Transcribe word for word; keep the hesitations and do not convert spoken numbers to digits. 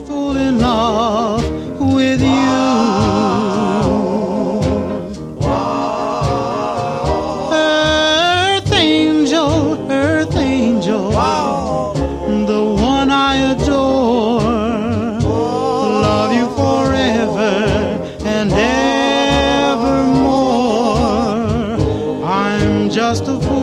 fall in love with you. Earth angel, earth angel, the one I adore. Love you forever and evermore. I'm just a fool